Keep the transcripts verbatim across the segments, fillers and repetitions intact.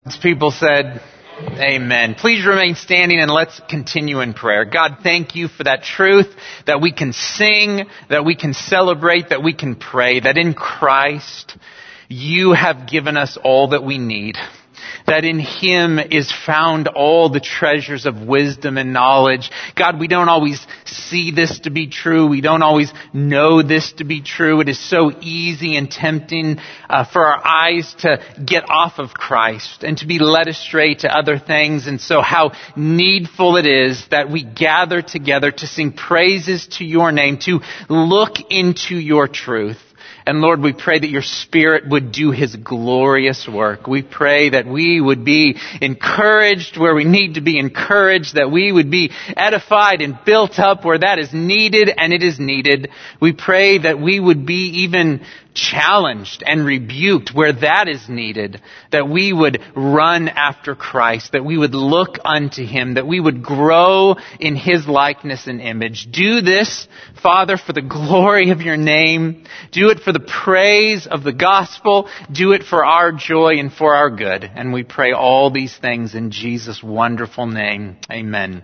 People said, amen. Please remain standing and let's continue in prayer. God, thank you for that truth that we can sing, that we can celebrate, that we can pray, that in Christ you have given us all that we need. That in Him is found all the treasures of wisdom and knowledge. God, we don't always see this to be true. We don't always know this to be true. It is so easy and tempting uh, for our eyes to get off of Christ and to be led astray to other things. And so how needful it is that we gather together to sing praises to your name, to look into your truth. And Lord, we pray that your Spirit would do His glorious work. We pray that we would be encouraged where we need to be encouraged, that we would be edified and built up where that is needed, and it is needed. We pray that we would be even challenged and rebuked where that is needed, that we would run after Christ, that we would look unto Him, that we would grow in His likeness and image. Do this, Father, for the glory of your name. Do it for the praise of the gospel. Do it for our joy and for our good. And we pray all these things in Jesus' wonderful name. Amen.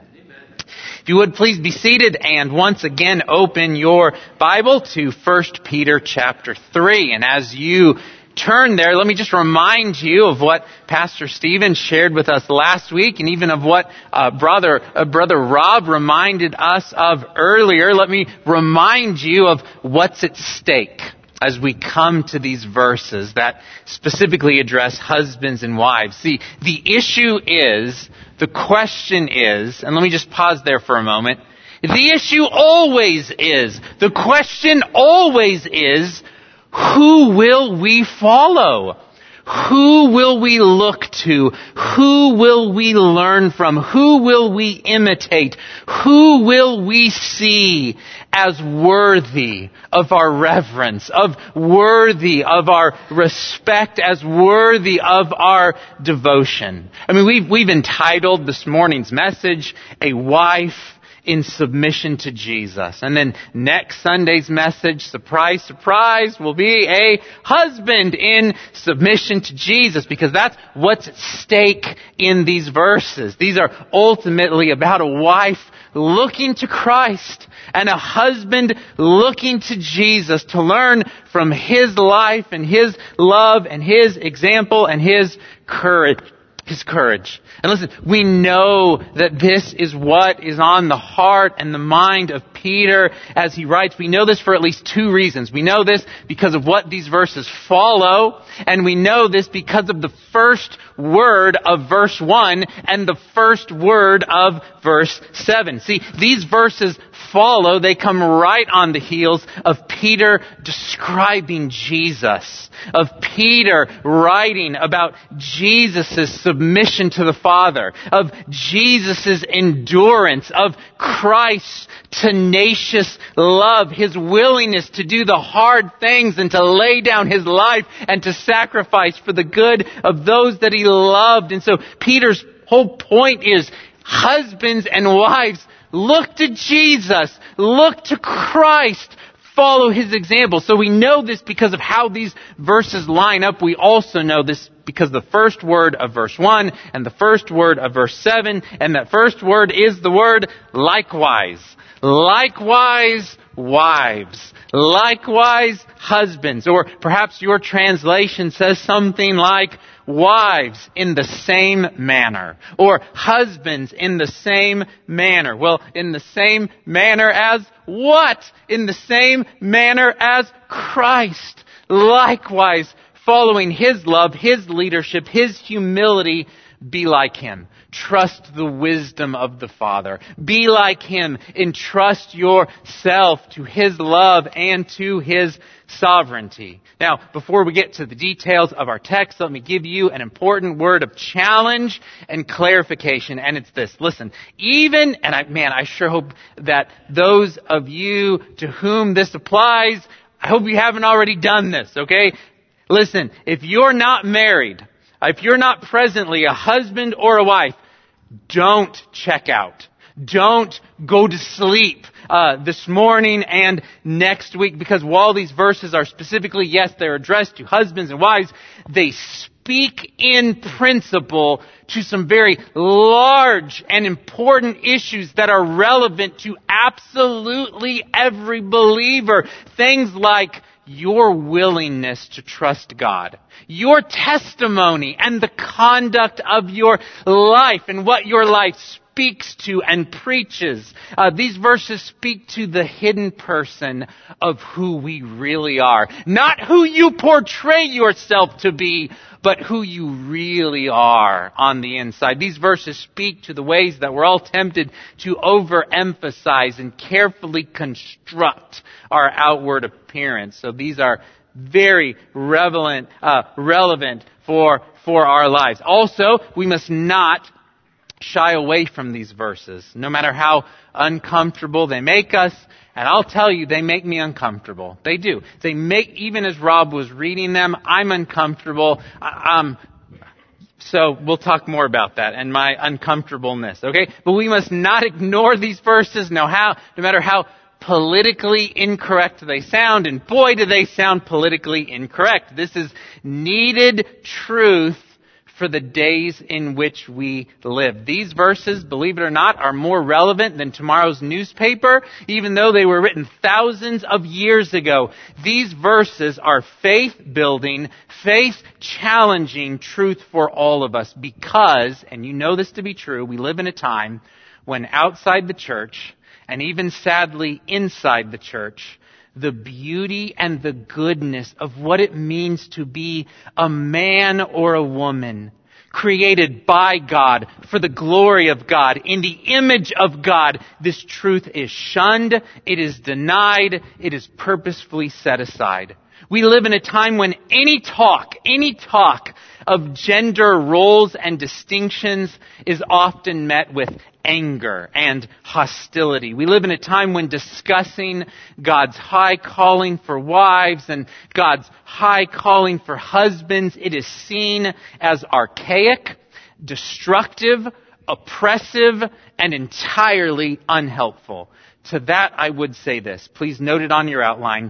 If you would please be seated and once again open your Bible to First Peter chapter three. And as you turn there, let me just remind you of what Pastor Stephen shared with us last week, and even of what uh, brother uh, brother Rob reminded us of earlier. Let me remind you of what's at stake as we come to these verses that specifically address husbands and wives. See, the issue is, the question is, and let me just pause there for a moment. The issue always is, the question always is, who will we follow? Who will we look to? Who will we learn from? Who will we imitate? Who will we see as worthy of our reverence, of worthy of our respect, as worthy of our devotion? I mean, we've, we've entitled this morning's message, A Wife in Submission to Jesus. And then next Sunday's message, surprise, surprise, will be a husband in submission to Jesus, because that's what's at stake in these verses. These are ultimately about a wife looking to Christ and a husband looking to Jesus to learn from His life and His love and His example and His courage. His courage. And listen, we know that this is what is on the heart and the mind of Peter as he writes. We know this for at least two reasons. We know this because of what these verses follow, and we know this because of the first word of verse one and the first word of verse seven. See, these verses follow, they come right on the heels of Peter describing Jesus, of Peter writing about Jesus' submission to the Father, of Jesus' endurance, of Christ's tenacious love, His willingness to do the hard things and to lay down His life and to sacrifice for the good of those that He loved. And so Peter's whole point is, husbands and wives, look to Jesus. Look to Christ. Follow His example. So we know this because of how these verses line up. We also know this because the first word of verse one and the first word of verse seven, and that first word is the word likewise. Likewise, wives. Likewise, husbands. Or perhaps your translation says something like, wives in the same manner, or husbands in the same manner. Well, in the same manner as what? In the same manner as Christ. Likewise, following His love, His leadership, His humility, be like Him. Trust the wisdom of the Father. Be like Him. Entrust yourself to His love and to His sovereignty. Now, before we get to the details of our text, let me give you an important word of challenge and clarification, and it's this. Listen, even, and I, man, I sure hope that those of you to whom this applies, I hope you haven't already done this, okay? Listen, if you're not married, if you're not presently a husband or a wife, don't check out. Don't go to sleep uh, this morning and next week, because while these verses are specifically, yes, they're addressed to husbands and wives, they speak in principle to some very large and important issues that are relevant to absolutely every believer. Things like your willingness to trust God, your testimony and the conduct of your life and what your life speaks to and preaches. Uh, these verses speak to the hidden person of who we really are. Not who you portray yourself to be, but who you really are on the inside. These verses speak to the ways that we're all tempted to overemphasize and carefully construct our outward appearance. So these are very relevant, uh, relevant for, for our lives. Also, we must not shy away from these verses, no matter how uncomfortable they make us. And I'll tell you, they make me uncomfortable. They do. They make, even as Rob was reading them, I'm uncomfortable. Um, so we'll talk more about that and my uncomfortableness, okay? But we must not ignore these verses, no how, no matter how politically incorrect they sound. And boy, do they sound politically incorrect. This is needed truth for the days in which we live. These verses, believe it or not, are more relevant than tomorrow's newspaper, even though they were written thousands of years ago. These verses are faith-building, faith-challenging truth for all of us because, and you know this to be true, we live in a time when outside the church, and even sadly inside the church, the beauty and the goodness of what it means to be a man or a woman created by God for the glory of God, in the image of God. This truth is shunned, it is denied, it is purposefully set aside. We live in a time when any talk, any talk of gender roles and distinctions is often met with anger and hostility. We live in a time when discussing God's high calling for wives and God's high calling for husbands, it is seen as archaic, destructive, oppressive, and entirely unhelpful. To that I would say this. Please note it on your outline.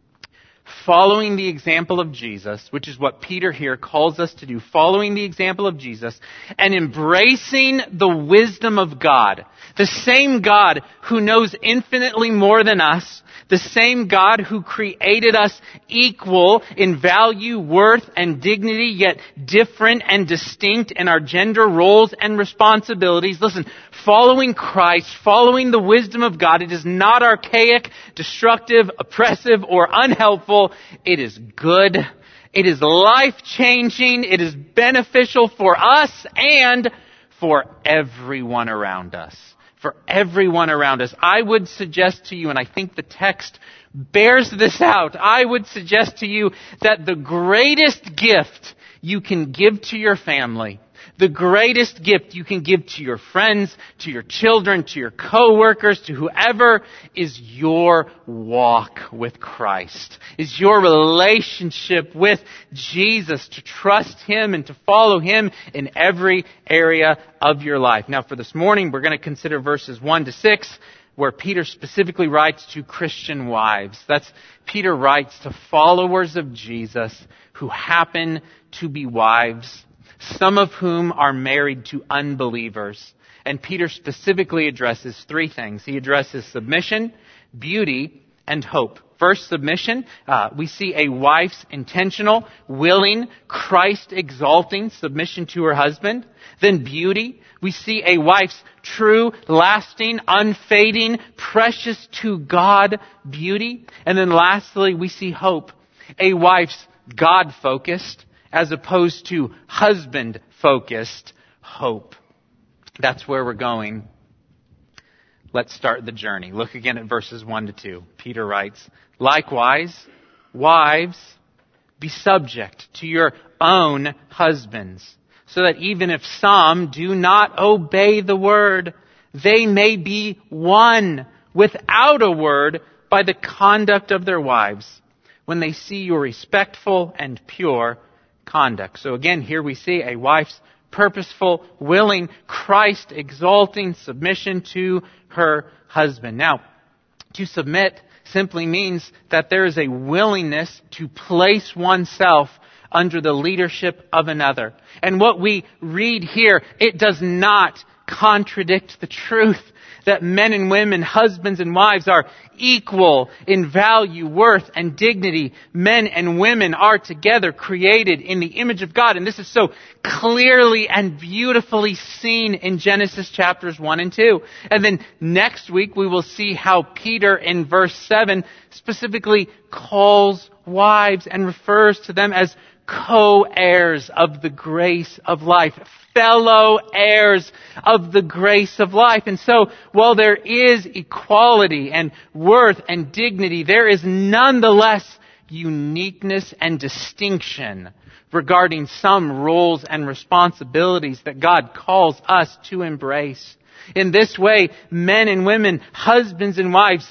Following the example of Jesus, which is what Peter here calls us to do, following the example of Jesus and embracing the wisdom of God, the same God who knows infinitely more than us, the same God who created us equal in value, worth, and dignity, yet different and distinct in our gender roles and responsibilities. Listen, following Christ, following the wisdom of God, it is not archaic, destructive, oppressive, or unhelpful. It is good. It is life-changing. It is beneficial for us and for everyone around us. For everyone around us. I would suggest to you, and I think the text bears this out, I would suggest to you that the greatest gift you can give to your family, the greatest gift you can give to your friends, to your children, to your co-workers, to whoever, is your walk with Christ, is your relationship with Jesus, to trust Him and to follow Him in every area of your life. Now for this morning, we're going to consider verses one to six, where Peter specifically writes to Christian wives. That's, Peter writes to followers of Jesus who happen to be wives, some of whom are married to unbelievers. And Peter specifically addresses three things. He addresses submission, beauty, and hope. First, submission. Uh, we see a wife's intentional, willing, Christ-exalting submission to her husband. Then beauty. We see a wife's true, lasting, unfading, precious to God beauty. And then lastly, we see hope. A wife's God-focused, as opposed to husband-focused hope. That's where we're going. Let's start the journey. Look again at verses one to two. Peter writes, "Likewise, wives, be subject to your own husbands, so that even if some do not obey the word, they may be won without a word by the conduct of their wives, when they see your respectful and pure conduct." So again, here we see a wife's purposeful, willing, Christ-exalting submission to her husband. Now, to submit simply means that there is a willingness to place oneself under the leadership of another. And what we read here, it does not contradict the truth that men and women, husbands and wives, are equal in value, worth, and dignity. Men and women are together created in the image of God. And this is so clearly and beautifully seen in Genesis chapters one and two. And then next week we will see how Peter in verse seven specifically calls wives and refers to them as co-heirs of the grace of life, fellow heirs of the grace of life. And so, while there is equality and worth and dignity, there is nonetheless uniqueness and distinction regarding some roles and responsibilities that God calls us to embrace. In this way, men and women, husbands and wives,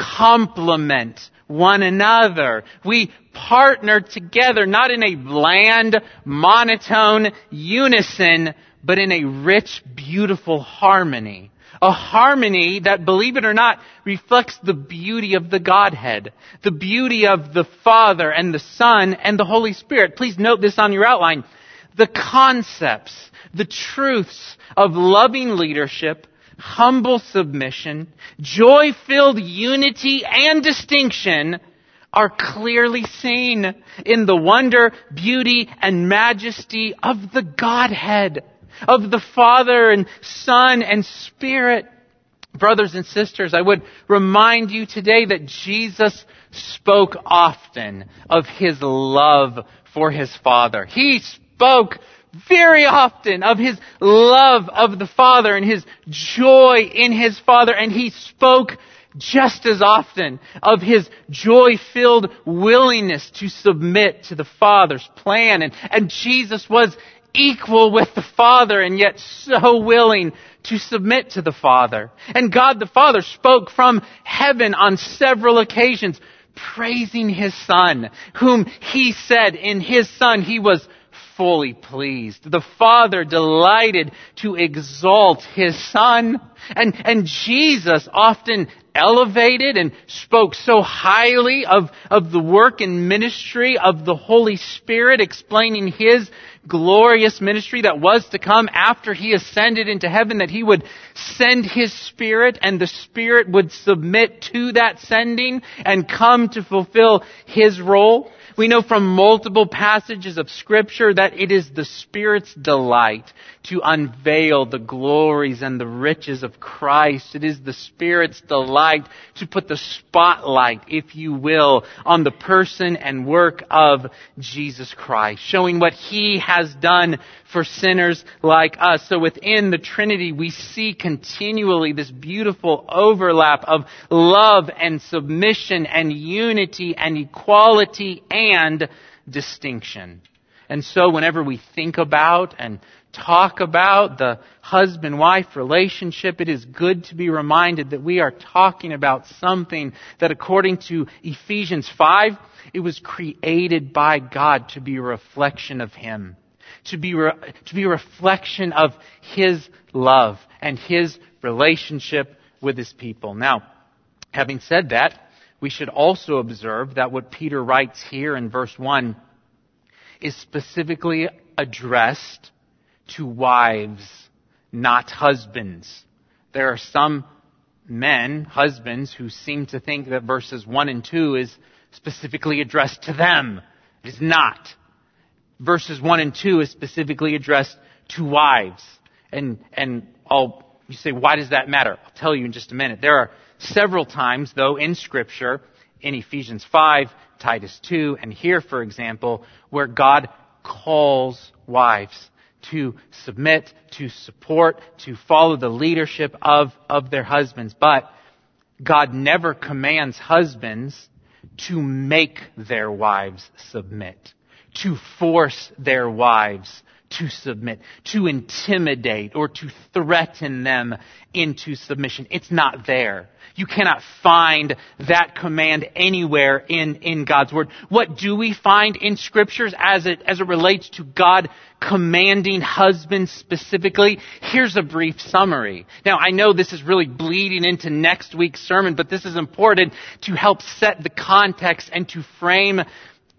complement one another. We partner together, not in a bland, monotone unison, but in a rich, beautiful harmony. A harmony that, believe it or not, reflects the beauty of the Godhead, the beauty of the Father and the Son and the Holy Spirit. Please note this on your outline. The concepts, the truths of loving leadership, humble submission, joy-filled unity and distinction are clearly seen in the wonder, beauty, and majesty of the Godhead, of the Father and Son and Spirit. Brothers and sisters, I would remind you today that Jesus spoke often of His love for His Father. He spoke very often of His love of the Father and His joy in His Father. And He spoke just as often of His joy-filled willingness to submit to the Father's plan. And, and Jesus was equal with the Father and yet so willing to submit to the Father. And God the Father spoke from heaven on several occasions, praising His Son, whom He said in His Son He was fully pleased. The Father delighted to exalt His Son. And, and Jesus often elevated and spoke so highly of, of the work and ministry of the Holy Spirit, explaining His glorious ministry that was to come after He ascended into heaven, that He would send His Spirit and the Spirit would submit to that sending and come to fulfill His role. We know from multiple passages of Scripture that it is the Spirit's delight to unveil the glories and the riches of Christ. It is the Spirit's delight to put the spotlight, if you will, on the person and work of Jesus Christ, showing what He has done for sinners like us. So within the Trinity, we see continually this beautiful overlap of love and submission and unity and equality and distinction. And so whenever we think about and talk about the husband-wife relationship, it is good to be reminded that we are talking about something that, according to Ephesians five, it was created by God to be a reflection of Him, to be re- to be a reflection of His love and His relationship with His people. Now, having said that, we should also observe that what Peter writes here in verse one is specifically addressed to wives, not husbands. There are some men, husbands, who seem to think that verses one and two is specifically addressed to them. It is not. Verses one and two is specifically addressed to wives. And, and I'll, you say, why does that matter? I'll tell you in just a minute. There are several times, though, in Scripture, in Ephesians five, Titus two, and here, for example, where God calls wives to submit, to support, to follow the leadership of, of their husbands. But God never commands husbands to make their wives submit, to force their wives to submit, to intimidate or to threaten them into submission. It's not there. You cannot find that command anywhere in, in God's Word. What do we find in Scriptures as it, as it relates to God commanding husbands specifically? Here's a brief summary. Now, I know this is really bleeding into next week's sermon, but this is important to help set the context and to frame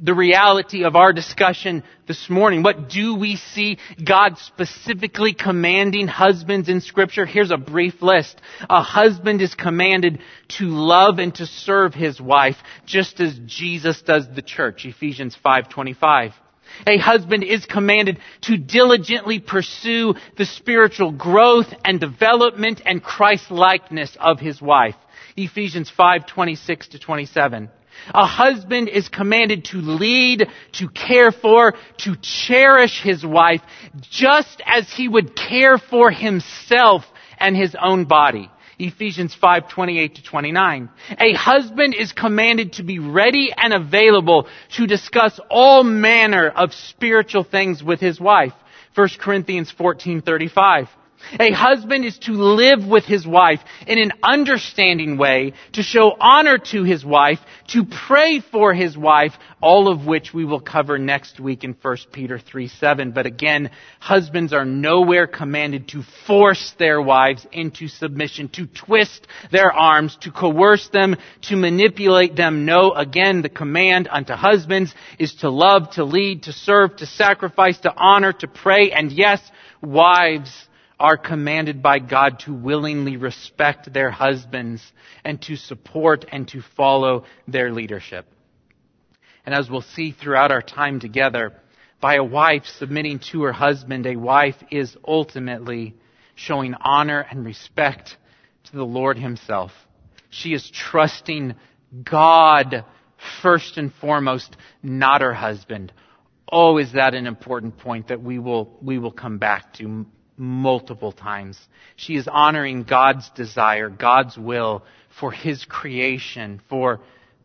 the reality of our discussion this morning. What do we see God specifically commanding husbands in Scripture? Here's a brief list. A husband is commanded to love and to serve his wife, just as Jesus does the church, Ephesians five twenty-five. A husband is commanded to diligently pursue the spiritual growth and development and Christ-likeness of his wife, Ephesians five twenty-six to twenty-seven. A husband is commanded to lead, to care for, to cherish his wife, just as he would care for himself and his own body. Ephesians five twenty-eight to twenty-nine. A husband is commanded to be ready and available to discuss all manner of spiritual things with his wife. First Corinthians fourteen thirty-five. A husband is to live with his wife in an understanding way, to show honor to his wife, to pray for his wife, all of which we will cover next week in First Peter three seven. But again, husbands are nowhere commanded to force their wives into submission, to twist their arms, to coerce them, to manipulate them. No, again, the command unto husbands is to love, to lead, to serve, to sacrifice, to honor, to pray, and yes, wives are commanded by God to willingly respect their husbands and to support and to follow their leadership. And as we'll see throughout our time together, by a wife submitting to her husband, a wife is ultimately showing honor and respect to the Lord Himself. She is trusting God first and foremost, not her husband. Oh, is that an important point that we will we will come back to multiple times. She is honoring God's desire, God's will for His creation, for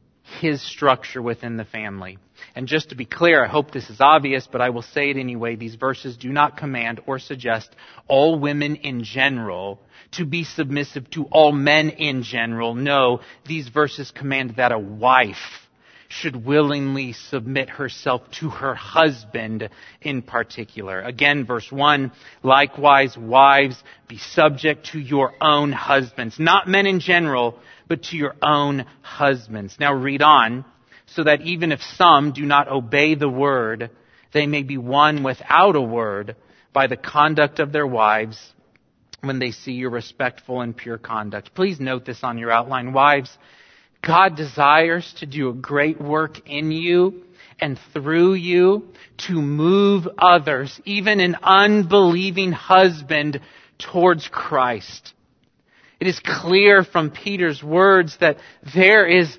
His structure within the family. And just to be clear, I hope this is obvious, but I will say it anyway. These verses do not command or suggest all women in general to be submissive to all men in general. No, these verses command that a wife should willingly submit herself to her husband in particular. Again, verse one, likewise, wives, be subject to your own husbands. Not men in general, but to your own husbands. Now read on, so that even if some do not obey the word, they may be won without a word by the conduct of their wives when they see your respectful and pure conduct. Please note this on your outline. Wives, God desires to do a great work in you and through you to move others, even an unbelieving husband, towards Christ. It is clear from Peter's words that there is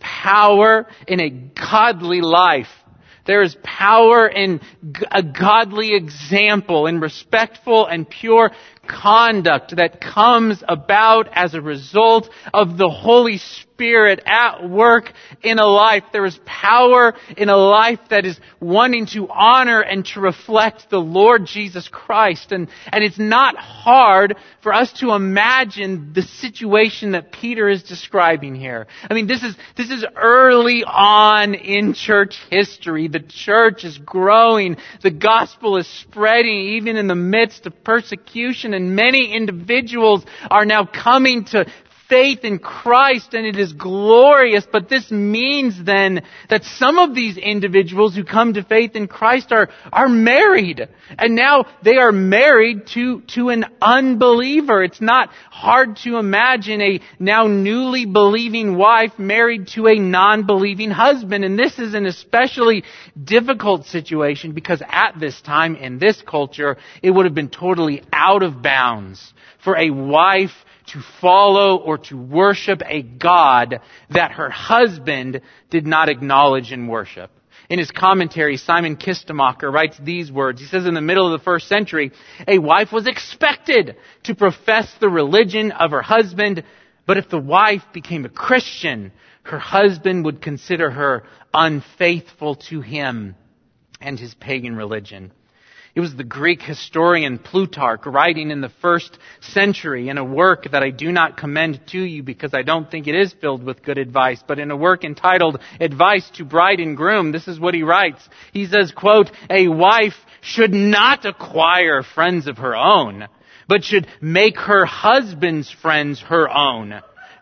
power in a godly life. There is power in a godly example, in respectful and pure conduct that comes about as a result of the Holy Spirit at work in a life. There is power in a life that is wanting to honor and to reflect the Lord Jesus Christ. And, and it's not hard for us to imagine the situation that Peter is describing here. I mean, this is, this is early on in church history. The church is growing. The gospel is spreading even in the midst of persecution, and many individuals are now coming to faith in Christ, and it is glorious. But this means then that some of these individuals who come to faith in Christ are, are married. And now they are married to, to an unbeliever. It's not hard to imagine a now newly believing wife married to a non-believing husband. And this is an especially difficult situation because at this time in this culture, it would have been totally out of bounds for a wife to follow or to worship a God that her husband did not acknowledge and worship. In his commentary, Simon Kistemacher writes these words. He says, in the middle of the first century, a wife was expected to profess the religion of her husband, but if the wife became a Christian, her husband would consider her unfaithful to him and his pagan religion. It was the Greek historian Plutarch writing in the first century in a work that I do not commend to you because I don't think it is filled with good advice, but in a work entitled Advice to Bride and Groom, this is what he writes. He says, quote, a wife should not acquire friends of her own, but should make her husband's friends her own.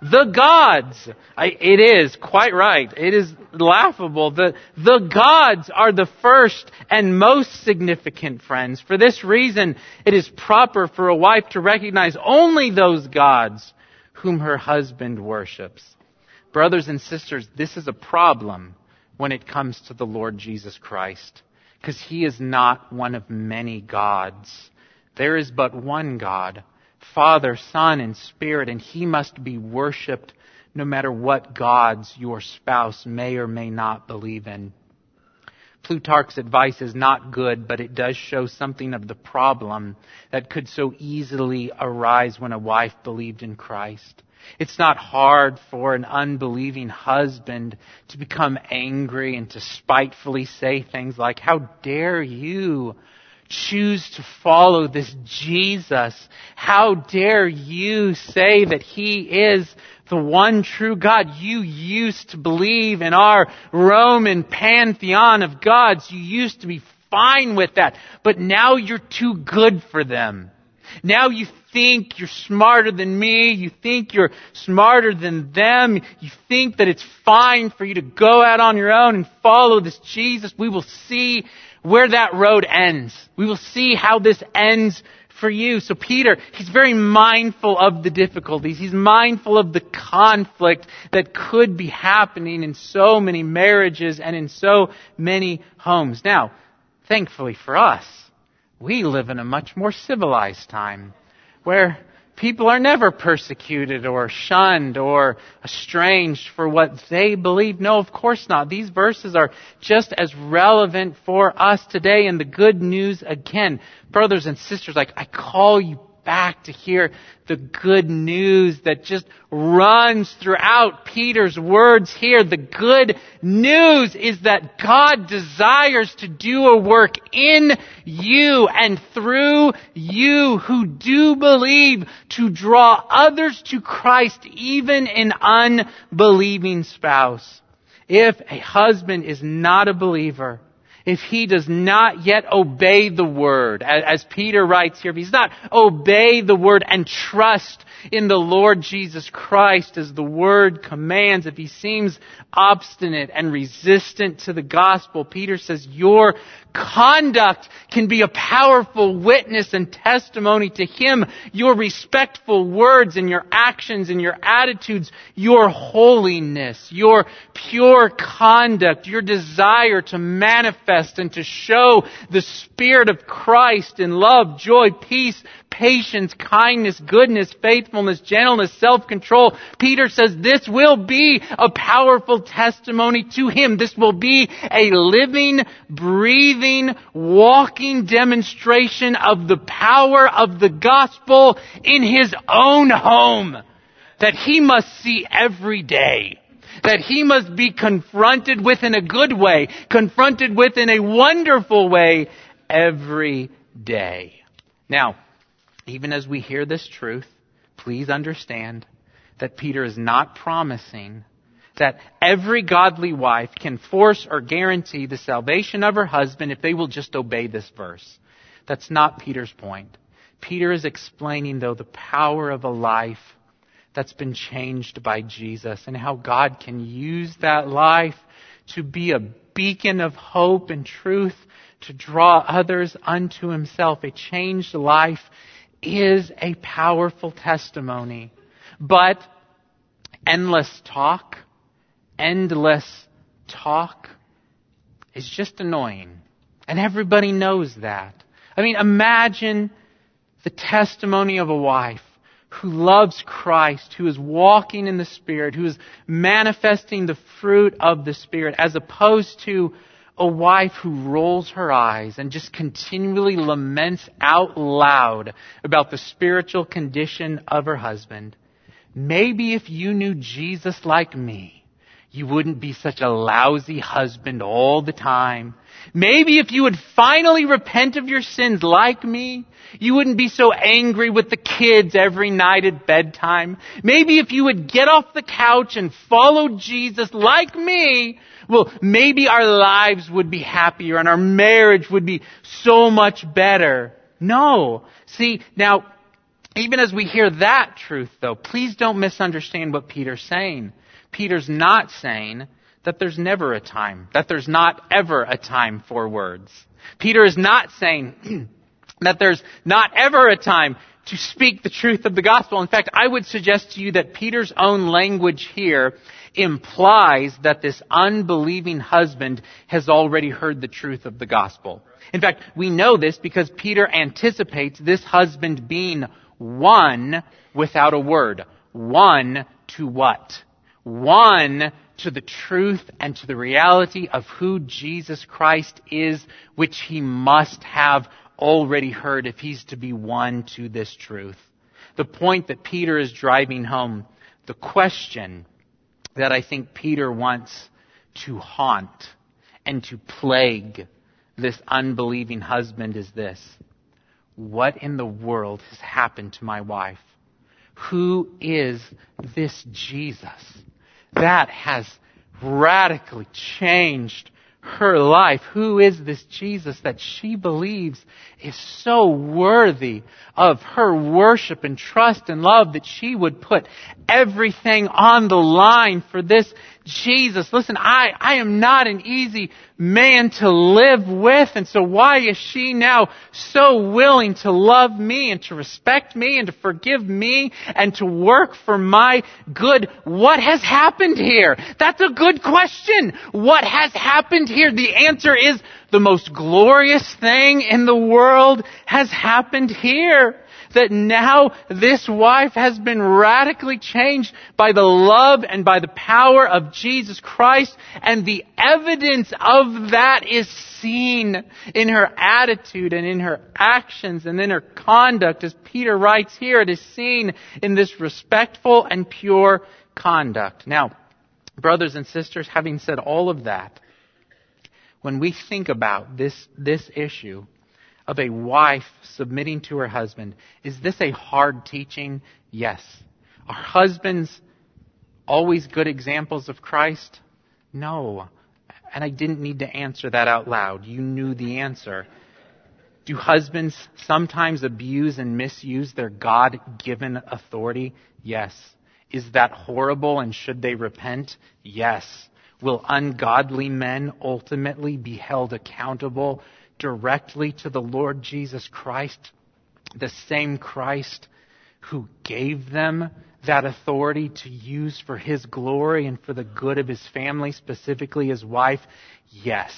the gods. I, it is quite right. It is laughable. The, the gods are the first and most significant, friends. For this reason, it is proper for a wife to recognize only those gods whom her husband worships. Brothers and sisters, this is a problem when it comes to the Lord Jesus Christ, because He is not one of many gods. There is but one God, Father, Son, and Spirit, and He must be worshipped no matter what gods your spouse may or may not believe in. Plutarch's advice is not good, but it does show something of the problem that could so easily arise when a wife believed in Christ. It's not hard for an unbelieving husband to become angry and to spitefully say things like, "How dare you choose to follow this Jesus? How dare you say that He is the one true God? You used to believe in our Roman pantheon of gods. You used to be fine with that. But now you're too good for them. Now you think you're smarter than me. You think you're smarter than them. You think that it's fine for you to go out on your own and follow this Jesus. We will see where that road ends. We will see how this ends for you." So Peter, he's very mindful of the difficulties. He's mindful of the conflict that could be happening in so many marriages and in so many homes. Now, thankfully for us, we live in a much more civilized time where people are never persecuted or shunned or estranged for what they believe. No, of course not. These verses are just as relevant for us today. And the good news, again, brothers and sisters, like I call you back to hear the good news that just runs throughout Peter's words here. The good news is that God desires to do a work in you and through you who do believe, to draw others to Christ, even an unbelieving spouse. If a husband is not a believer, if he does not yet obey the word, as Peter writes here, if he's not obey the word and trust in the Lord Jesus Christ as the word commands, if he seems obstinate and resistant to the gospel, Peter says your conduct can be a powerful witness and testimony to him. Your respectful words and your actions and your attitudes, your holiness, your pure conduct, your desire to manifest and to show the Spirit of Christ in love, joy, peace, patience, kindness, goodness, faithfulness, gentleness, self-control. Peter says this will be a powerful testimony to him. This will be a living, breathing, walking demonstration of the power of the gospel in his own home that he must see every day. That he must be confronted with in a good way, confronted with in a wonderful way every day. Now, even as we hear this truth, please understand that Peter is not promising that every godly wife can force or guarantee the salvation of her husband if they will just obey this verse. That's not Peter's point. Peter is explaining, though, the power of a life that's been changed by Jesus and how God can use that life to be a beacon of hope and truth to draw others unto himself. A changed life is a powerful testimony. But endless talk, endless talk is just annoying. And everybody knows that. I mean, imagine the testimony of a wife who loves Christ, who is walking in the Spirit, who is manifesting the fruit of the Spirit, as opposed to a wife who rolls her eyes and just continually laments out loud about the spiritual condition of her husband. Maybe if you knew Jesus like me, you wouldn't be such a lousy husband all the time. Maybe if you would finally repent of your sins like me, you wouldn't be so angry with the kids every night at bedtime. Maybe if you would get off the couch and follow Jesus like me, well, maybe our lives would be happier and our marriage would be so much better. No. See, now, Even as we hear that truth, though, please don't misunderstand what Peter's saying. Peter's not saying that there's never a time, that there's not ever a time for words. Peter is not saying that there's not ever a time to speak the truth of the gospel. In fact, I would suggest to you that Peter's own language here implies that this unbelieving husband has already heard the truth of the gospel. In fact, we know this because Peter anticipates this husband being won without a word. Won to what? Won to the truth and to the reality of who Jesus Christ is, which he must have already heard if he's to be won to this truth. The point that Peter is driving home, the question that I think Peter wants to haunt and to plague this unbelieving husband is this: what in the world has happened to my wife? Who is this Jesus that has radically changed her life? Who is this Jesus that she believes is so worthy of her worship and trust and love that she would put everything on the line for this Jesus? Listen, I, I am not an easy man to live with, and so why is she now so willing to love me and to respect me and to forgive me and to work for my good? What has happened here? That's a good question. What has happened here? The answer is the most glorious thing in the world has happened here. That now this wife has been radically changed by the love and by the power of Jesus Christ. And the evidence of that is seen in her attitude and in her actions and in her conduct. As Peter writes here, it is seen in this respectful and pure conduct. Now, brothers and sisters, having said all of that, when we think about this, this issue of a wife submitting to her husband, is this a hard teaching? Yes. Are husbands always good examples of Christ? No. And I didn't need to answer that out loud. You knew the answer. Do husbands sometimes abuse and misuse their God-given authority? Yes. Is that horrible, and should they repent? Yes. Will ungodly men ultimately be held accountable directly to the Lord Jesus Christ, the same Christ who gave them that authority to use for His glory and for the good of His family, specifically His wife? Yes,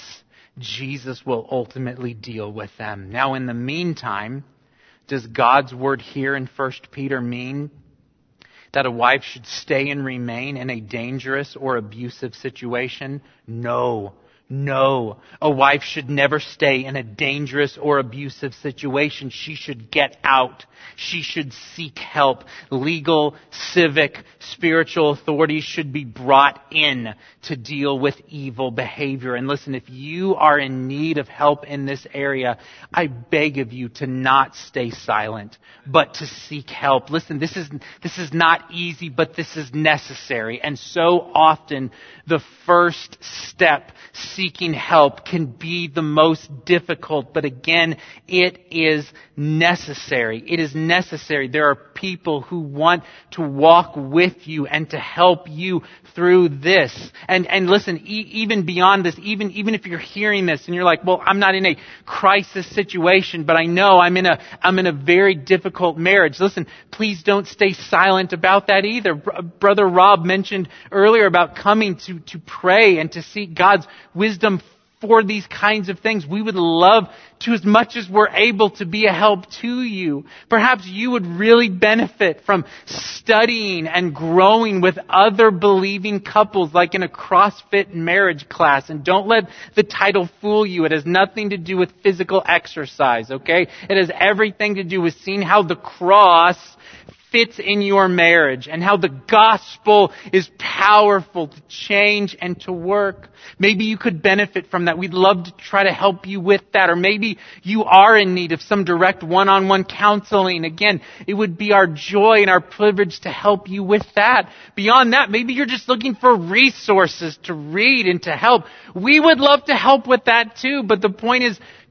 Jesus will ultimately deal with them. Now, in the meantime, does God's word here in First Peter mean that a wife should stay and remain in a dangerous or abusive situation? No. No, a wife should never stay in a dangerous or abusive situation. She should get out. She should seek help. Legal, civic, spiritual authorities should be brought in to deal with evil behavior. And listen, if you are in need of help in this area, I beg of you to not stay silent, but to seek help. Listen, this is, this is not easy, but this is necessary. And so often, the first step, seeking help, can be the most difficult, but again, it is necessary. It is necessary. There are people who want to walk with you and to help you through this. And and listen, e- even beyond this, even even if you're hearing this and you're like, well, I'm not in a crisis situation, but I know I'm in a I'm in a very difficult marriage. Listen, please don't stay silent about that either. Br- Brother Rob mentioned earlier about coming to to pray and to seek God's wisdom for these kinds of things. We would love to, as much as we're able, to be a help to you. Perhaps you would really benefit from studying and growing with other believing couples, like in a CrossFit marriage class. And don't let the title fool you. It has nothing to do with physical exercise, okay? It has everything to do with seeing how the cross fits in your marriage and how the gospel is powerful to change and to work. Maybe you could benefit from that. We'd love to try to help you with that. Or maybe you are in need of some direct one-on-one counseling. Again, it would be our joy and our privilege to help you with that. Beyond that, maybe you're just looking for resources to read and to help. We would love to help with that too. But the point is,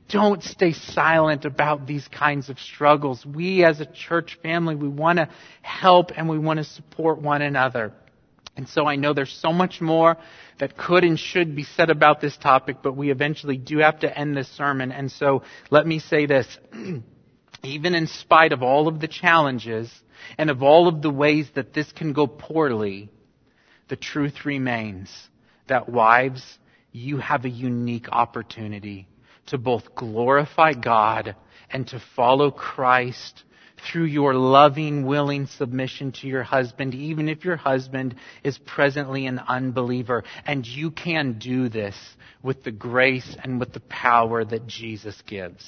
Don't stay silent about these kinds of struggles. We as a church family, we want to help and we want to support one another. And so I know there's so much more that could and should be said about this topic, but we eventually do have to end this sermon. And so let me say this. Even in spite of all of the challenges and of all of the ways that this can go poorly, the truth remains that wives, you have a unique opportunity to both glorify God and to follow Christ through your loving, willing submission to your husband, even if your husband is presently an unbeliever. And you can do this with the grace and with the power that Jesus gives.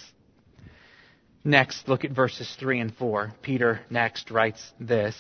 Next, look at verses three and four. Peter next writes this.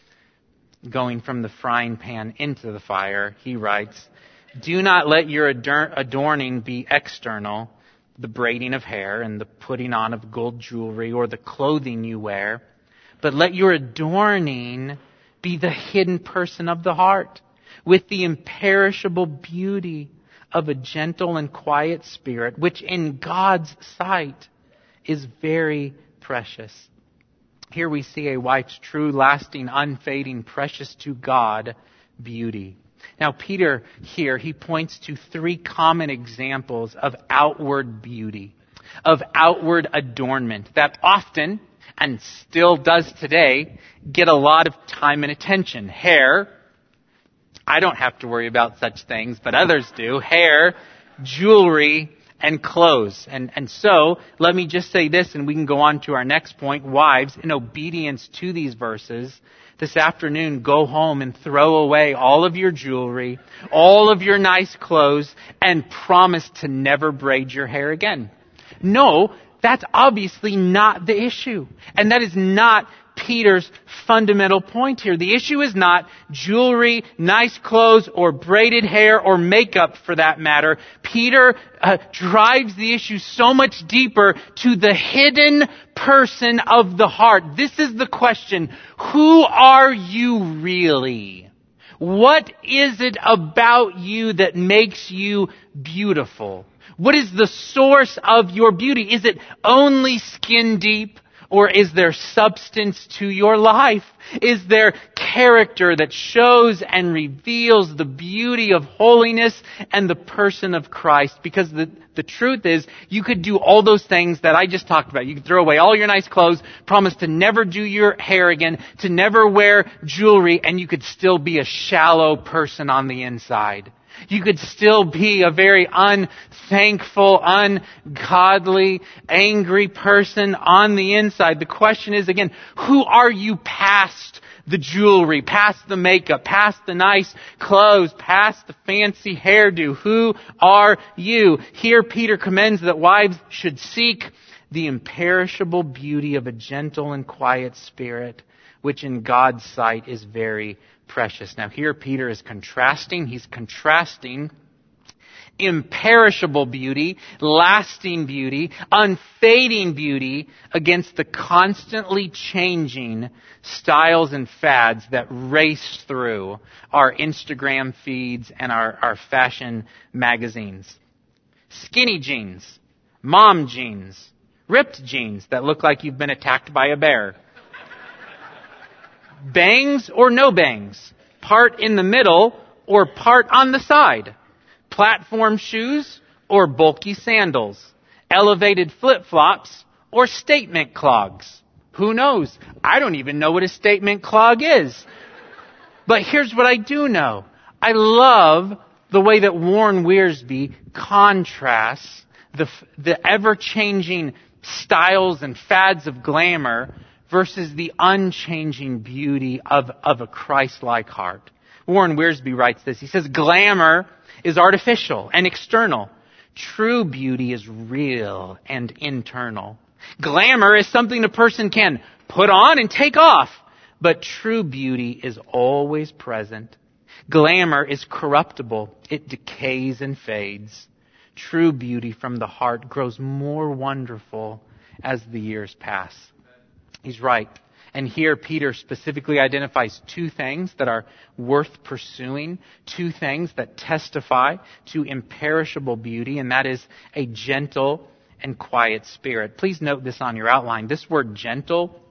Going from the frying pan into the fire, he writes, "Do not let your adorning be external, the braiding of hair and the putting on of gold jewelry or the clothing you wear, but let your adorning be the hidden person of the heart, with the imperishable beauty of a gentle and quiet spirit, which in God's sight is very precious." Here we see a wife's true, lasting, unfading, precious to God beauty. Now, Peter here, he points to three common examples of outward beauty, of outward adornment that often, and still does today, get a lot of time and attention. Hair, I don't have to worry about such things, but others do. Hair, jewelry, and clothes. And, and so, let me just say this, and we can go on to our next point. Wives, in obedience to these verses, this afternoon, go home and throw away all of your jewelry, all of your nice clothes, and promise to never braid your hair again. No, that's obviously not the issue. And that is not Peter's fundamental point here. The issue is not jewelry, nice clothes, or braided hair, or makeup for that matter. Peter uh, drives the issue so much deeper to the hidden person of the heart. This is the question. Who are you really? What is it about you that makes you beautiful? What is the source of your beauty? Is it only skin deep? Or is there substance to your life? Is there character that shows and reveals the beauty of holiness and the person of Christ? Because the, the truth is, you could do all those things that I just talked about. You could throw away all your nice clothes, promise to never do your hair again, to never wear jewelry, and you could still be a shallow person on the inside. You could still be a very unthankful, ungodly, angry person on the inside. The question is, again, who are you past the jewelry, past the makeup, past the nice clothes, past the fancy hairdo? Who are you? Here Peter commends that wives should seek the imperishable beauty of a gentle and quiet spirit, which in God's sight is very precious. Now here Peter is contrasting, he's contrasting imperishable beauty, lasting beauty, unfading beauty against the constantly changing styles and fads that race through our Instagram feeds and our, our fashion magazines. Skinny jeans, mom jeans, ripped jeans that look like you've been attacked by a bear. Bangs or no bangs, part in the middle or part on the side, platform shoes or bulky sandals, elevated flip-flops or statement clogs. Who knows? I don't even know what a statement clog is. But here's what I do know. I love the way that Warren Wiersbe contrasts the, the ever-changing styles and fads of glamour versus the unchanging beauty of, of a Christ-like heart. Warren Wiersbe writes this. He says, glamour is artificial and external. True beauty is real and internal. Glamour is something a person can put on and take off. But true beauty is always present. Glamour is corruptible. It decays and fades. True beauty from the heart grows more wonderful as the years pass. He's right. And here Peter specifically identifies two things that are worth pursuing, two things that testify to imperishable beauty, and that is a gentle and quiet spirit. Please note this on your outline. This word gentle,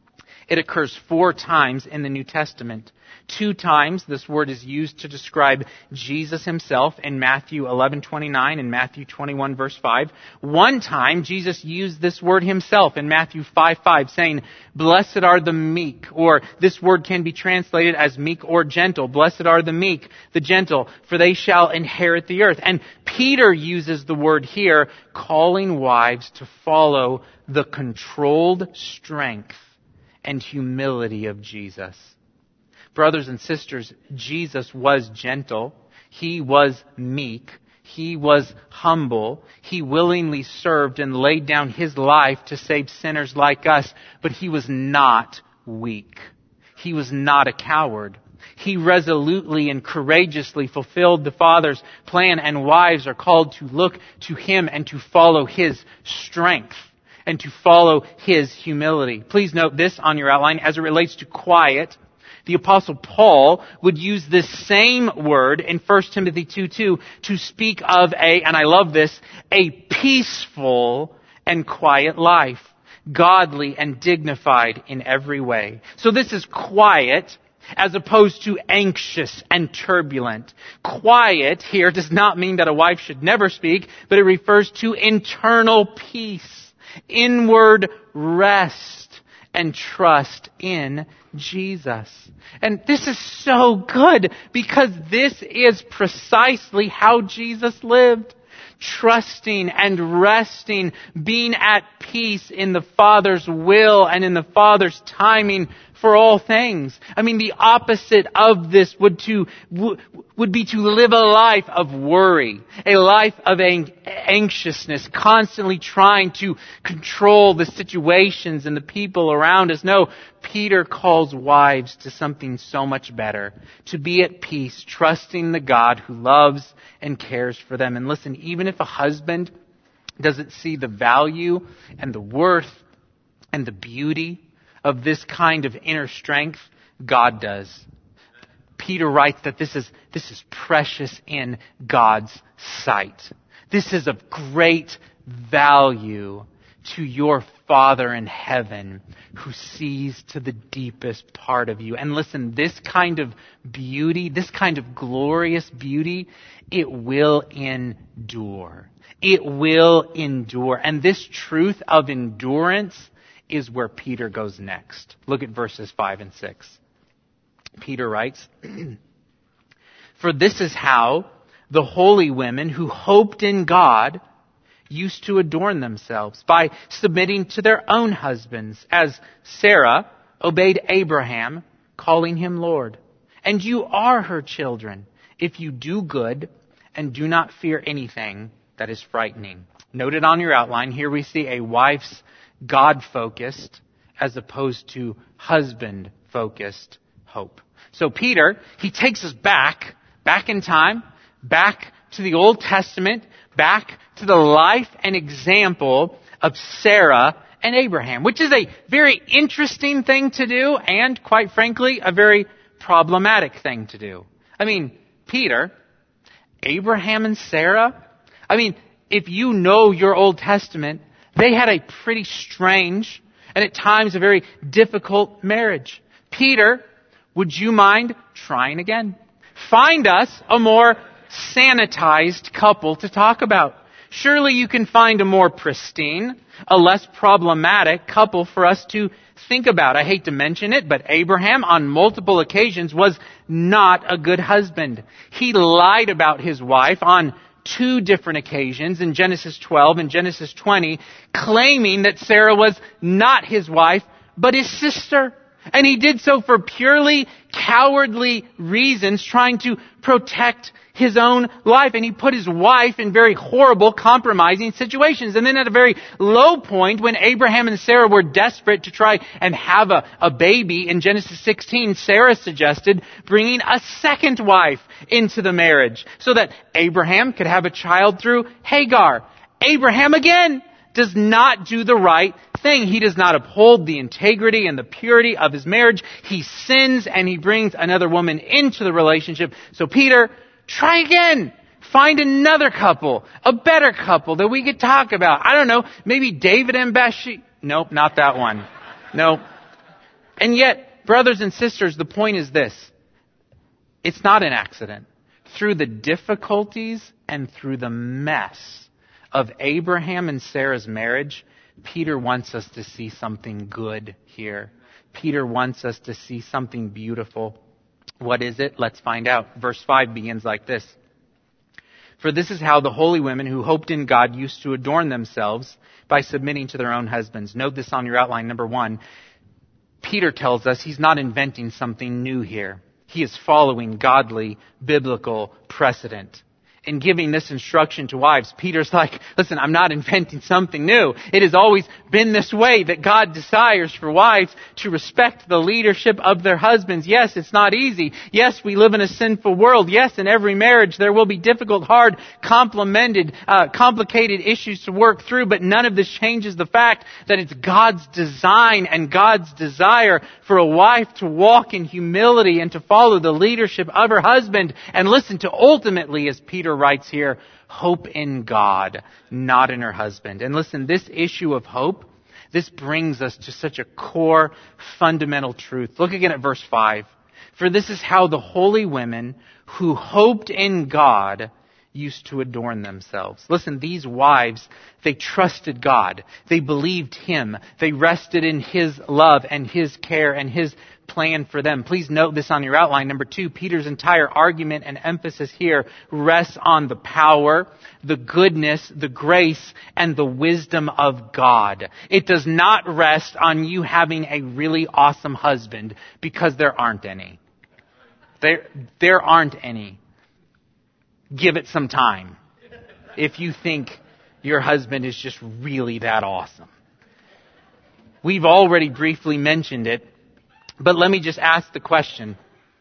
it occurs four times in the New Testament. Two times this word is used to describe Jesus himself in Matthew eleven twenty-nine and Matthew twenty-one verse five. One time Jesus used this word himself in Matthew five five, saying, "Blessed are the meek," or this word can be translated as meek or gentle. "Blessed are the meek, the gentle, for they shall inherit the earth." And Peter uses the word here, calling wives to follow the controlled strength and humility of Jesus. Brothers and sisters, Jesus was gentle. He was meek. He was humble. He willingly served and laid down his life to save sinners like us. But he was not weak. He was not a coward. He resolutely and courageously fulfilled the Father's plan, and wives are called to look to him and to follow his strength and to follow his humility. Please note this on your outline as it relates to quiet. The Apostle Paul would use this same word in First Timothy two two to speak of a, and I love this, a peaceful and quiet life, godly and dignified in every way. So this is quiet as opposed to anxious and turbulent. Quiet here does not mean that a wife should never speak, but it refers to internal peace, inward rest, and trust in Jesus. And this is so good because this is precisely how Jesus lived. Trusting and resting, being at peace in the Father's will and in the Father's timing for all things. I mean, the opposite of this would to would be to live a life of worry, a life of anxiousness, constantly trying to control the situations and the people around us. No, Peter calls wives to something so much better, to be at peace, trusting the God who loves and cares for them. And listen, even if a husband doesn't see the value and the worth and the beauty of this kind of inner strength, God does. Peter writes that this is, this is precious in God's sight. This is of great value to your Father in heaven who sees to the deepest part of you. And listen, this kind of beauty, this kind of glorious beauty, it will endure. It will endure. And this truth of endurance is where Peter goes next. Look at verses five and six. Peter writes, "For this is how the holy women who hoped in God used to adorn themselves, by submitting to their own husbands, as Sarah obeyed Abraham, calling him Lord. And you are her children, if you do good and do not fear anything that is frightening." Noted on your outline, here we see a wife's God-focused as opposed to husband-focused hope. So Peter, he takes us back, back in time, back to the Old Testament, back to the life and example of Sarah and Abraham, which is a very interesting thing to do and, quite frankly, a very problematic thing to do. I mean, Peter, Abraham and Sarah, I mean, if you know your Old Testament, they had a pretty strange and at times a very difficult marriage. Peter, would you mind trying again? Find us a more sanitized couple to talk about. Surely you can find a more pristine, a less problematic couple for us to think about. I hate to mention it, but Abraham on multiple occasions was not a good husband. He lied about his wife on two different occasions in Genesis twelve and Genesis twenty, claiming that Sarah was not his wife, but his sister. And he did so for purely cowardly reasons, trying to protect his own life. And he put his wife in very horrible, compromising situations. And then at a very low point, when Abraham and Sarah were desperate to try and have a, a baby, in Genesis sixteen, Sarah suggested bringing a second wife into the marriage so that Abraham could have a child through Hagar. Abraham again does not do the right thing. He does not uphold the integrity and the purity of his marriage. He sins and he brings another woman into the relationship. So Peter, try again. Find another couple, a better couple that we could talk about. I don't know, maybe David and Bathsheba. Nope, not that one. Nope. And yet, brothers and sisters, the point is this. It's not an accident. Through the difficulties and through the mess of Abraham and Sarah's marriage, Peter wants us to see something good here. Peter wants us to see something beautiful. What is it? Let's find out. Verse five begins like this. For this is how the holy women who hoped in God used to adorn themselves by submitting to their own husbands. Note this on your outline. Number one, Peter tells us he's not inventing something new here. He is following godly, biblical precedent. In giving this instruction to wives, Peter's like, listen, I'm not inventing something new. It has always been this way that God desires for wives to respect the leadership of their husbands. Yes, it's not easy. Yes, we live in a sinful world. Yes, in every marriage there will be difficult, hard, complicated, uh, complicated issues to work through, but none of this changes the fact that it's God's design and God's desire for a wife to walk in humility and to follow the leadership of her husband. And listen, to ultimately, as Peter writes here, hope in God, not in her husband. And listen, this issue of hope, this brings us to such a core, fundamental truth. Look again at verse five. For this is how the holy women who hoped in God used to adorn themselves. Listen, these wives, they trusted God. They believed Him. They rested in His love and His care and His plan for them. Please note this on your outline. Number two, Peter's entire argument and emphasis here rests on the power, the goodness, the grace, and the wisdom of God. It does not rest on you having a really awesome husband, because there aren't any. There, there aren't any. Give it some time if you think your husband is just really that awesome. We've already briefly mentioned it, but let me just ask the question.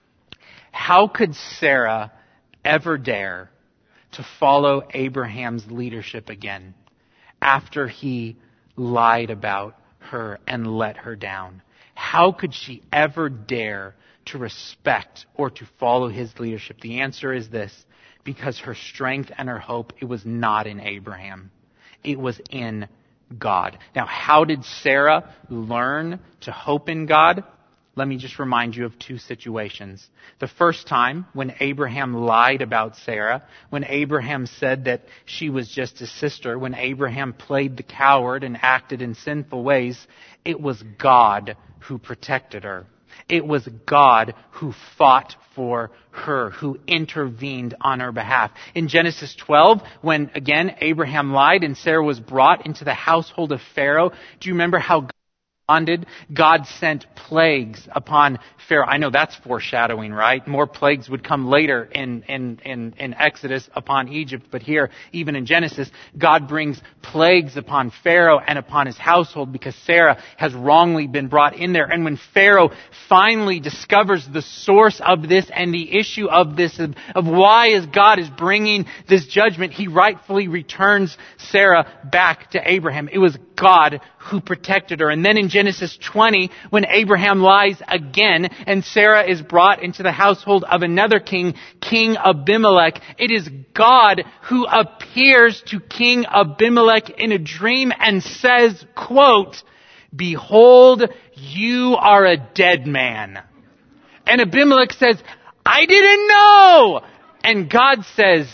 How could Sarah ever dare to follow Abraham's leadership again after he lied about her and let her down? How could she ever dare to respect or to follow his leadership? The answer is this. Because her strength and her hope, it was not in Abraham. It was in God. Now, how did Sarah learn to hope in God? Let me just remind you of two situations. The first time, when Abraham lied about Sarah, when Abraham said that she was just his sister, when Abraham played the coward and acted in sinful ways, it was God who protected her. It was God who fought for her, who intervened on her behalf. In Genesis twelve, when again Abraham lied and Sarah was brought into the household of Pharaoh, do you remember how God responded? God sent plagues upon Pharaoh. I know that's foreshadowing, right? More plagues would come later in, in, in, in Exodus upon Egypt, but here, even in Genesis, God brings plagues upon Pharaoh and upon his household because Sarah has wrongly been brought in there. And when Pharaoh finally discovers the source of this and the issue of this, of, of why is God is bringing this judgment, he rightfully returns Sarah back to Abraham. It was God who protected her. And then in Genesis twenty, when Abraham lies again and Sarah is brought into the household of another king, King Abimelech, it is God who appears to King Abimelech in a dream and says, quote, "Behold, you are a dead man." And Abimelech says, "I didn't know." And God says,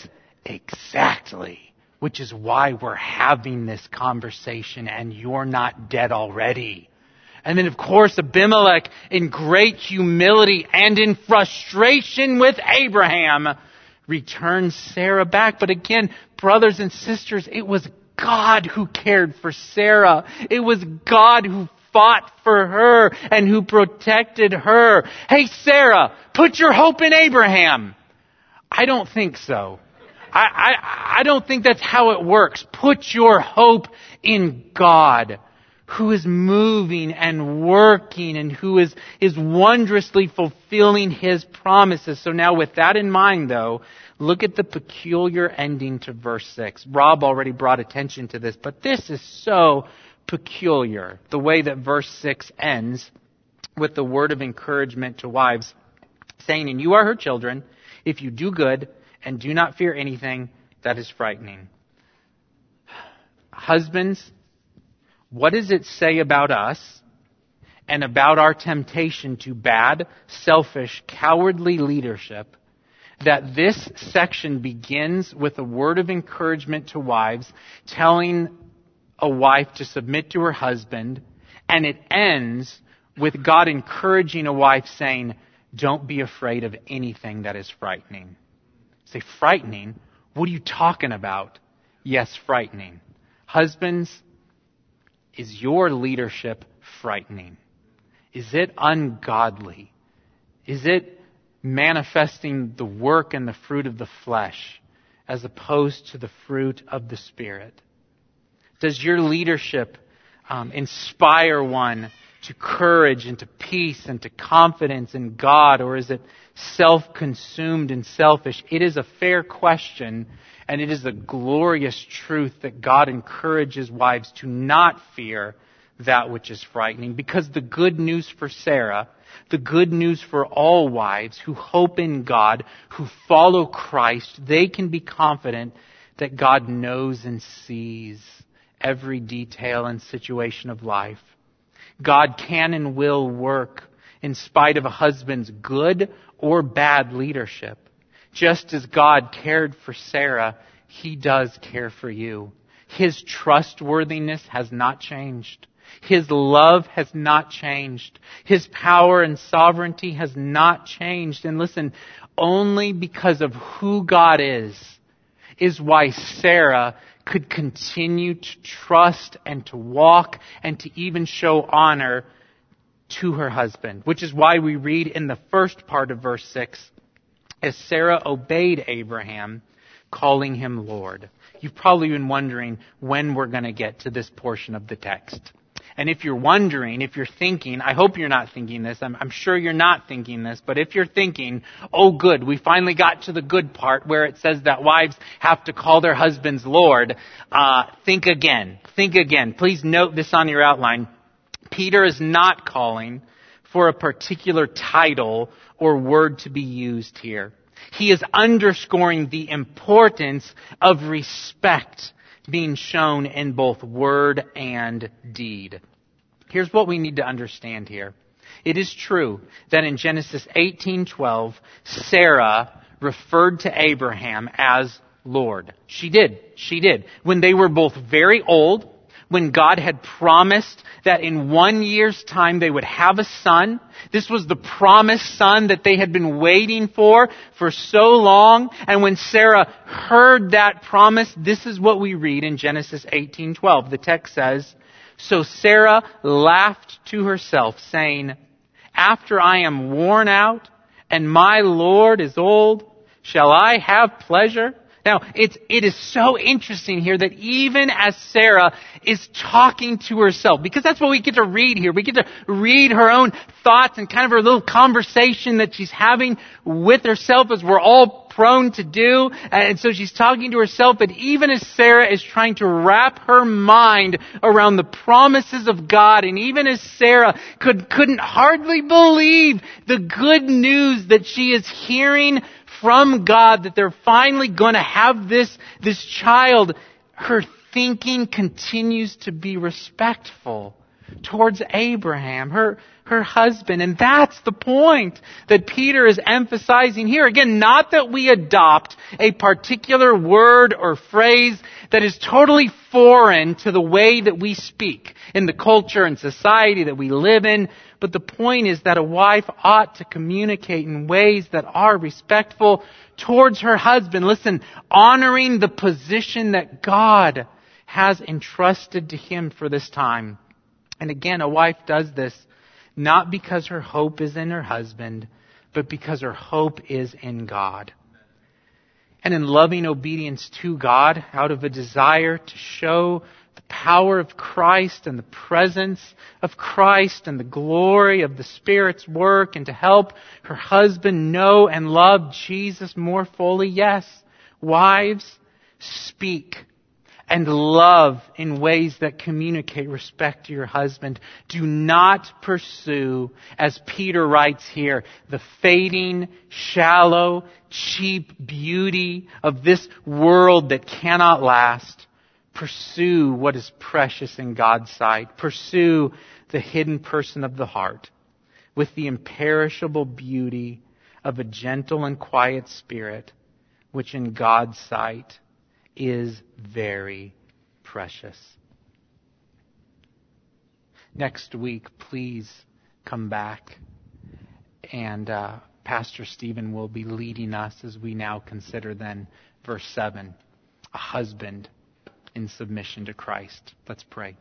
"Exactly. Which is why we're having this conversation and you're not dead already." And then, of course, Abimelech, in great humility and in frustration with Abraham, returns Sarah back. But again, brothers and sisters, it was God who cared for Sarah. It was God who fought for her and who protected her. Hey, Sarah, put your hope in Abraham. I don't think so. I, I, I don't think that's how it works. Put your hope in God, who is moving and working and who is, is wondrously fulfilling His promises. So now with that in mind, though, look at the peculiar ending to verse six. Rob already brought attention to this, but this is so peculiar, the way that verse six ends with the word of encouragement to wives, saying, "And you are her children, if you do good and do not fear anything that is frightening. Husbands, what does it say about us and about our temptation to bad, selfish, cowardly leadership that this section begins with a word of encouragement to wives, telling a wife to submit to her husband, and it ends with God encouraging a wife saying, don't be afraid of anything that is frightening. Say, frightening? What are you talking about? Yes, frightening. Husbands, is your leadership frightening? Is it ungodly? Is it manifesting the work and the fruit of the flesh as opposed to the fruit of the Spirit? Does your leadership um, inspire one to courage and to peace and to confidence in God, or is it self-consumed and selfish? It is a fair question, and it is a glorious truth that God encourages wives to not fear that which is frightening, because the good news for Sarah, the good news for all wives who hope in God, who follow Christ, they can be confident that God knows and sees every detail and situation of life. God can and will work in spite of a husband's good or bad leadership. Just as God cared for Sarah, He does care for you. His trustworthiness has not changed. His love has not changed. His power and sovereignty has not changed. And listen, only because of who God is, is why Sarah could continue to trust and to walk and to even show honor to her husband. Which is why we read in the first part of verse six, as Sarah obeyed Abraham, calling him Lord. You've probably been wondering when we're going to get to this portion of the text. And if you're wondering, if you're thinking, I hope you're not thinking this, I'm, I'm sure you're not thinking this, but if you're thinking, oh good, we finally got to the good part where it says that wives have to call their husbands Lord, uh, think again, think again. Please note this on your outline. Peter is not calling for a particular title or word to be used here. He is underscoring the importance of respect being shown in both word and deed. Here's what we need to understand here. It is true that in Genesis eighteen twelve, Sarah referred to Abraham as Lord. She did. She did. When they were both very old, when God had promised that in one year's time they would have a son. This was the promised son that they had been waiting for for so long. And when Sarah heard that promise, this is what we read in Genesis eighteen twelve. The text says, so Sarah laughed to herself, saying, after I am worn out and my Lord is old, shall I have pleasure? Now, it's, it is so interesting here that even as Sarah is talking to herself, because that's what we get to read here. We get to read her own thoughts and kind of her little conversation that she's having with herself, as we're all prone to do. And so she's talking to herself, but even as Sarah is trying to wrap her mind around the promises of God, and even as Sarah could, couldn't hardly believe the good news that she is hearing from God, that they're finally going to have this, this child, her thinking continues to be respectful towards Abraham, her, her husband. And that's the point that Peter is emphasizing here. Again, not that we adopt a particular word or phrase that is totally foreign to the way that we speak in the culture and society that we live in. But the point is that a wife ought to communicate in ways that are respectful towards her husband. Listen, honoring the position that God has entrusted to him for this time. And again, a wife does this not because her hope is in her husband, but because her hope is in God. And in loving obedience to God, out of a desire to show the power of Christ and the presence of Christ and the glory of the Spirit's work, and to help her husband know and love Jesus more fully. Yes, wives, speak and love in ways that communicate respect to your husband. Do not pursue, as Peter writes here, the fading, shallow, cheap beauty of this world that cannot last. Pursue what is precious in God's sight. Pursue the hidden person of the heart with the imperishable beauty of a gentle and quiet spirit, which in God's sight is very precious. Next week, please come back, and uh, Pastor Stephen will be leading us as we now consider then verse seven, a husband in submission to Christ. Let's pray.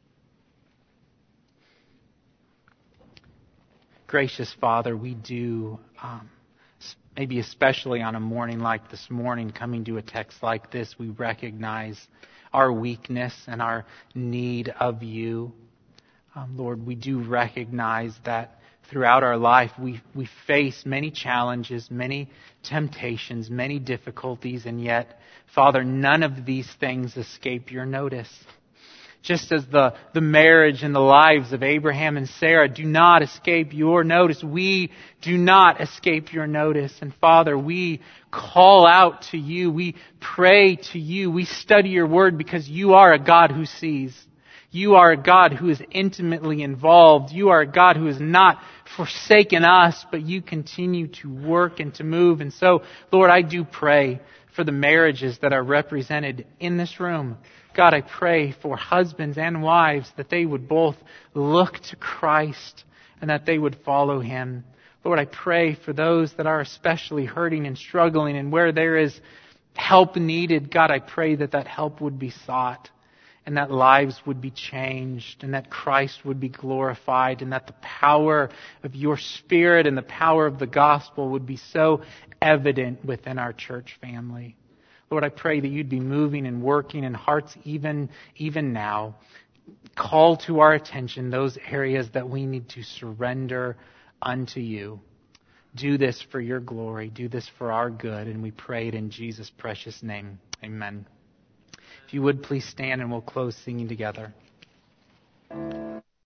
Gracious Father, we do, um, maybe especially on a morning like this morning, coming to a text like this, we recognize our weakness and our need of you. Um, Lord, we do recognize that throughout our life we, we face many challenges, many temptations, many difficulties, and yet, Father, none of these things escape your notice. Just as the, the marriage and the lives of Abraham and Sarah do not escape your notice, we do not escape your notice. And Father, we call out to you, we pray to you, we study your word because you are a God who sees. You are a God who is intimately involved. You are a God who has not forsaken us, but you continue to work and to move. And so, Lord, I do pray for the marriages that are represented in this room. God, I pray for husbands and wives that they would both look to Christ and that they would follow Him. Lord, I pray for those that are especially hurting and struggling, and where there is help needed, God, I pray that that help would be sought and that lives would be changed and that Christ would be glorified and that the power of your Spirit and the power of the gospel would be so evident within our church family. Lord, I pray that you'd be moving and working in hearts even, even now. Call to our attention those areas that we need to surrender unto you. Do this for your glory. Do this for our good. And we pray it in Jesus' precious name. Amen. If you would, please stand and we'll close singing together.